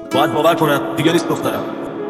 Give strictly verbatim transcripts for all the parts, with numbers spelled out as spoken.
باید باور کنم دیگه نیست دخترم.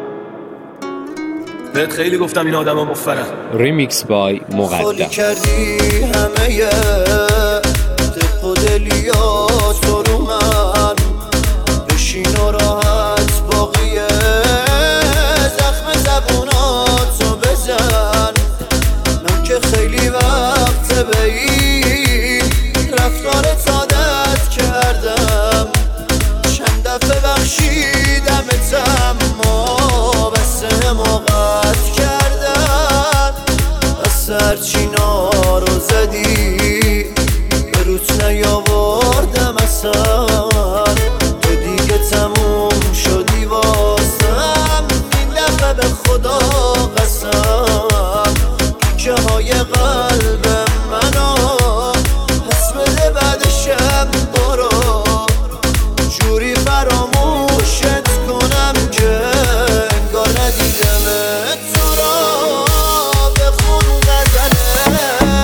بهت خیلی گفتم این آدم ها مفرن. ریمیکس بای مقدم. خالی کردی همه دق و دلیاتو رو من، بشین و راحت باقیه زخم زبوناتو بزن. من که خیلی وقت به این رفتارت عادت کردم، چند دفعه بخشیدمتم ما بس حماقت کردم. بس هرچی نارو زدی به روت نیاوردم اصلا، تو دیگه تموم شدی واسم. این دفعه به خدا قسم که های قلب منو پس بده بعدشم برو، جوری فراموشت کنم که انگار ندیدمت. تو را بخون غزله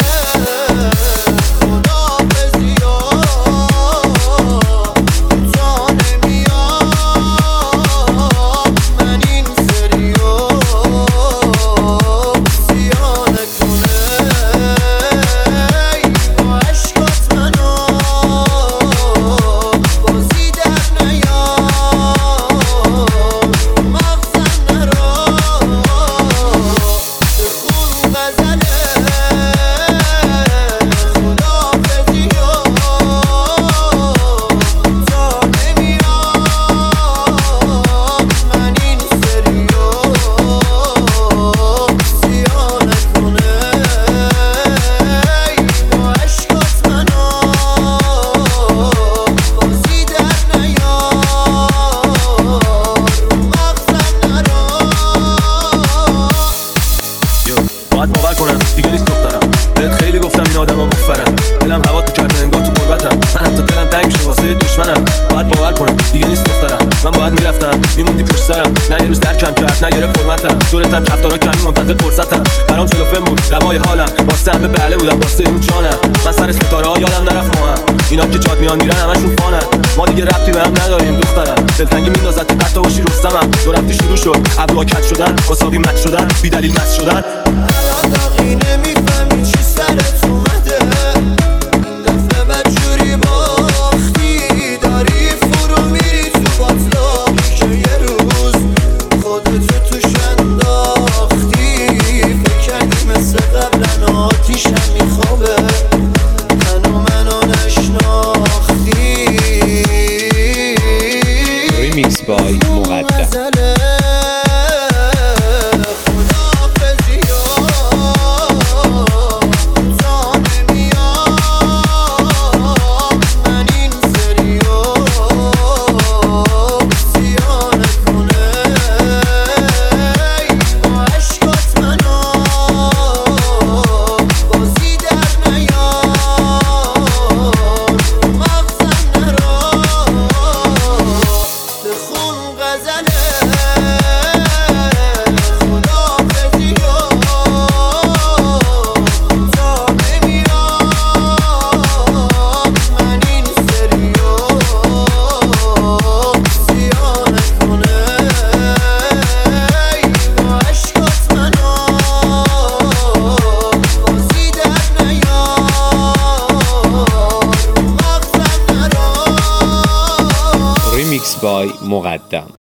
خداحافظی ها تا نمیام من این سریو سیاه نکنه. با عشقات منو بازی در نیار، مغزم نرو بخون غزله خداحافظی ها تا نمیام من این سریو سیاه نکنه. با عشقات منو بازی در نیار، مغزم نرو. یو باید باور کنم دیگه نیست دخترم. بهت خیلی گفتم این آدم ها مفرن. دلم هوا تو کرده انگار تو قربتم. من حتی دلم تنگ شده واسه دشمنم. باید باور کنم دیگه نیست دخترم. من باید میرفتم میموندی پشت سرم، نه یه روز درکم کرد نه گرفت حرمتم. دورتم رفتارا کمی منتظر فرصتم، برام سلوفم بود دوای حالم. واسه همه بله بودم واسه اون جانم. من سر ستاره ها یادم نرفت ما هم اینا که جاد میان میرن همشون فانن. ما دیگه ربطی به هم نداریم دخترم. دلتنگی میندازد تو قطع باشی رستمم. دو رفتی شروع شد ابروها کج شدن، مساوی مت شدن، بی دلیل مست شدن. الان دقیقی نمیفهمی چی سرت اومده. این دفعه بدجوری باختی، داری فرو میری تو باطلاقی که یه روز خودتو توش انداختی. فکر کردی مثل قبلن آتیشم میخوابه، منو منو نشناختی. ریمیکس بای مقدم. ریمیکس بای مقدم.